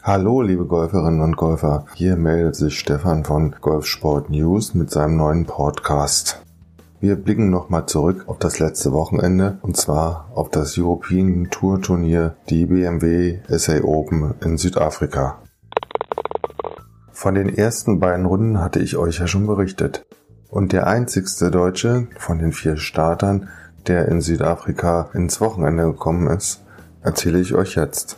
Hallo liebe Golferinnen und Golfer, hier meldet sich Stefan von Golfsport News mit seinem neuen Podcast. Wir blicken nochmal zurück auf das letzte Wochenende und zwar auf das European Tour Turnier, die BMW SA Open in Südafrika. Von den ersten beiden Runden hatte ich euch ja schon berichtet. Und der einzigste Deutsche von den 4 Startern, der in Südafrika ins Wochenende gekommen ist, erzähle ich euch jetzt.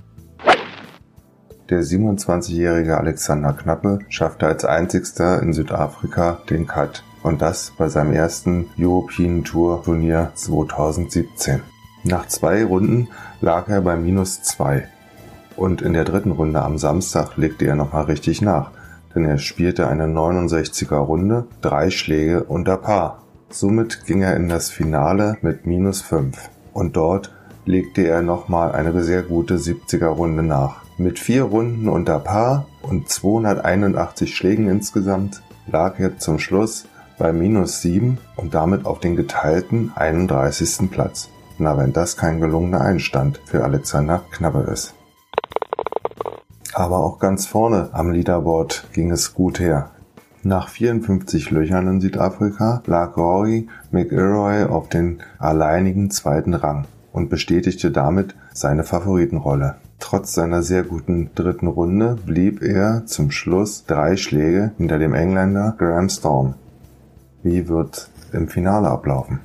Der 27-jährige Alexander Knappe schaffte als einzigster in Südafrika den Cut und das bei seinem ersten European Tour Turnier 2017. Nach 2 Runden lag er bei -2 und in der 3. Runde am Samstag legte er nochmal richtig nach, denn er spielte eine 69er Runde, 3 Schläge unter Par. Somit ging er in das Finale mit -5 und dort legte er nochmal eine sehr gute 70er Runde nach. Mit 4 Runden unter Par und 281 Schlägen insgesamt lag er zum Schluss bei -7 und damit auf den geteilten 31. Platz. Na, wenn das kein gelungener Einstand für Alexander Knappe ist. Aber auch ganz vorne am Leaderboard ging es gut her. Nach 54 Löchern in Südafrika lag Rory McIlroy auf den alleinigen 2. Rang und bestätigte damit seine Favoritenrolle. Trotz seiner sehr guten 3. Runde blieb er zum Schluss 3 Schläge hinter dem Engländer Graham Storm. Wie wird im Finale ablaufen?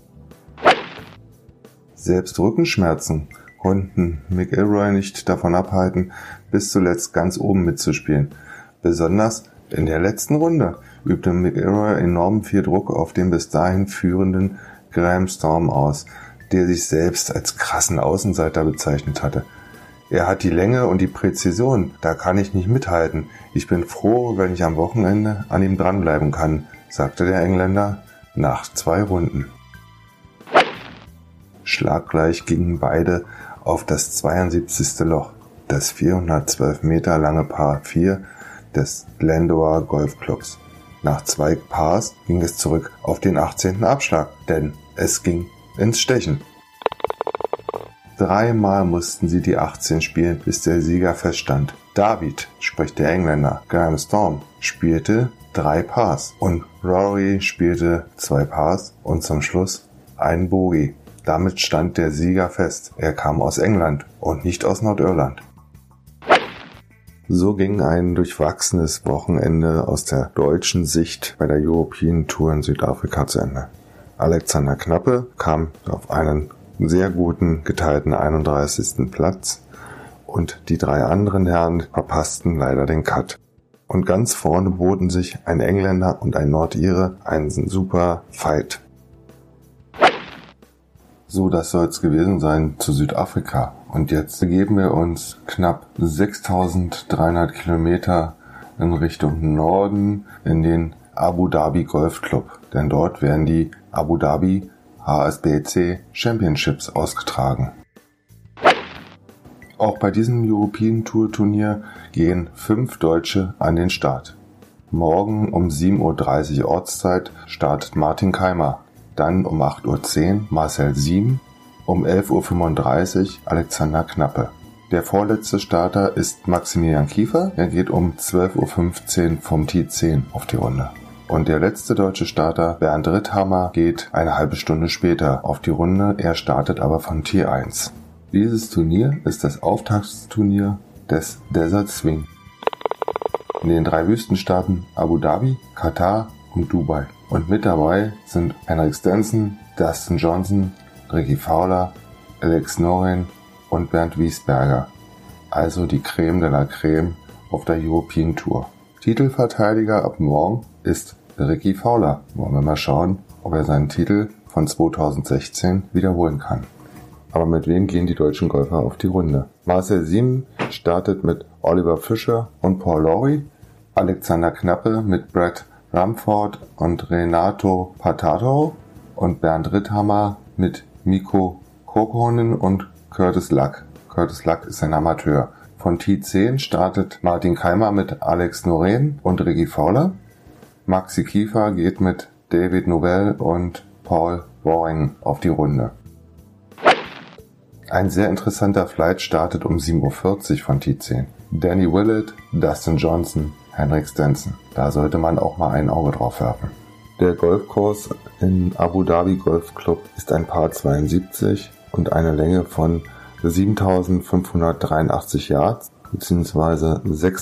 Selbst Rückenschmerzen konnten McIlroy nicht davon abhalten, bis zuletzt ganz oben mitzuspielen. Besonders in der letzten Runde übte McIlroy enorm viel Druck auf den bis dahin führenden Graham Storm aus, der sich selbst als krassen Außenseiter bezeichnet hatte. Er hat die Länge und die Präzision, da kann ich nicht mithalten. Ich bin froh, wenn ich am Wochenende an ihm dranbleiben kann, sagte der Engländer nach 2 Runden. Schlaggleich gingen beide auf das 72. Loch, das 412 Meter lange Par 4 des Glendower Golfclubs. Nach 2 Pars ging es zurück auf den 18. Abschlag, denn es ging ins Stechen. 3-mal mussten sie die 18 spielen, bis der Sieger feststand. David, sprich der Engländer, Graham Storm, spielte 3 Pars und Rory spielte 2 Pars und zum Schluss ein Bogey. Damit stand der Sieger fest. Er kam aus England und nicht aus Nordirland. So ging ein durchwachsenes Wochenende aus der deutschen Sicht bei der European Tour in Südafrika zu Ende. Alexander Knappe kam auf einen sehr guten geteilten 31. Platz und die 3 anderen Herren verpassten leider den Cut. Und ganz vorne boten sich ein Engländer und ein Nordire einen super Fight. So, das soll es gewesen sein zu Südafrika. Und jetzt begeben wir uns knapp 6300 Kilometer in Richtung Norden in den Abu Dhabi Golf Club. Denn dort werden die Abu Dhabi HSBC Championships ausgetragen. Auch bei diesem European Tour Turnier gehen 5 Deutsche an den Start. Morgen um 7:30 Uhr Ortszeit startet Martin Kaymer. Dann um 8:10 Uhr Marcel Siem, um 11:35 Uhr Alexander Knappe. Der vorletzte Starter ist Maximilian Kiefer. Er geht um 12:15 Uhr vom T10 auf die Runde. Und der letzte deutsche Starter, Bernd Ritthammer, geht eine halbe Stunde später auf die Runde. Er startet aber von T1. Dieses Turnier ist das Auftaktsturnier des Desert Swing. In den 3 Wüstenstaaten Abu Dhabi, Katar und Dubai. Und mit dabei sind Henrik Stenson, Dustin Johnson, Rickie Fowler, Alex Noren und Bernd Wiesberger. Also die Creme de la Creme auf der European Tour. Titelverteidiger ab morgen ist Rickie Fowler. Wollen wir mal schauen, ob er seinen Titel von 2016 wiederholen kann. Aber mit wem gehen die deutschen Golfer auf die Runde? Marcel Siem startet mit Oliver Fischer und Paul Lawrie, Alexander Knappe mit Brad Rumford und Renato Patato und Bernd Ritthammer mit Mikko Kokkonen und Curtis Luck. Curtis Luck ist ein Amateur. Von T10 startet Martin Kaymer mit Alex Noren und Rickie Fowler. Maxi Kiefer geht mit David Novell und Paul Waring auf die Runde. Ein sehr interessanter Flight startet um 7:40 Uhr von T10. Danny Willett, Dustin Johnson, Henrik Stenson. Da sollte man auch mal ein Auge drauf werfen. Der Golfkurs in Abu Dhabi Golf Club ist ein Par 72 und eine Länge von 7.583 Yards bzw.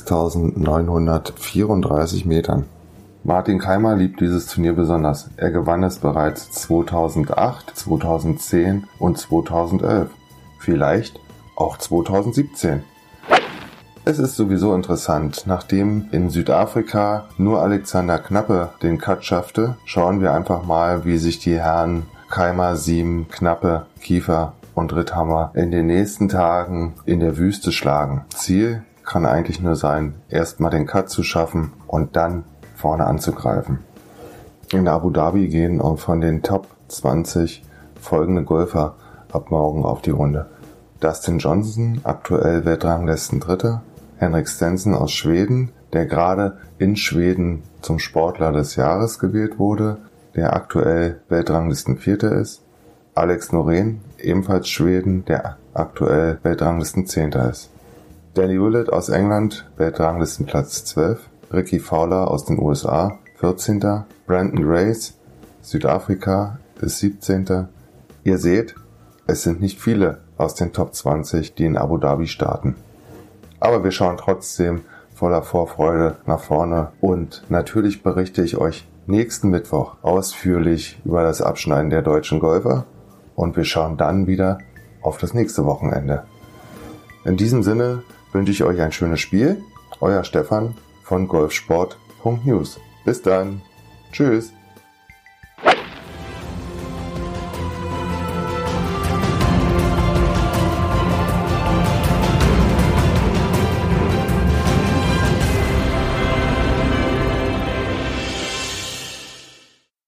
6.934 Metern. Martin Kaymer liebt dieses Turnier besonders. Er gewann es bereits 2008, 2010 und 2011. Vielleicht auch 2017. Es ist sowieso interessant, nachdem in Südafrika nur Alexander Knappe den Cut schaffte, schauen wir einfach mal, wie sich die Herren Kaymer, Siem, Knappe, Kiefer und Ritthammer in den nächsten Tagen in der Wüste schlagen. Ziel kann eigentlich nur sein, erstmal den Cut zu schaffen und dann vorne anzugreifen. In Abu Dhabi gehen auch von den Top 20 folgende Golfer ab morgen auf die Runde. Dustin Johnson, aktuell Weltranglisten-Dritter. Henrik Stenson aus Schweden, der gerade in Schweden zum Sportler des Jahres gewählt wurde, der aktuell Weltranglisten-Vierter ist. Alex Noren, ebenfalls Schweden, der aktuell Weltranglisten-Zehnter ist. Danny Willett aus England, Weltranglistenplatz 12. Ricky Fowler aus den USA, 14. Brandon Grace, Südafrika, ist 17. Ihr seht, es sind nicht viele aus den Top 20, die in Abu Dhabi starten. Aber wir schauen trotzdem voller Vorfreude nach vorne und natürlich berichte ich euch nächsten Mittwoch ausführlich über das Abschneiden der deutschen Golfer und wir schauen dann wieder auf das nächste Wochenende. In diesem Sinne wünsche ich euch ein schönes Spiel. Euer Stefan von golfsport.news. Bis dann. Tschüss.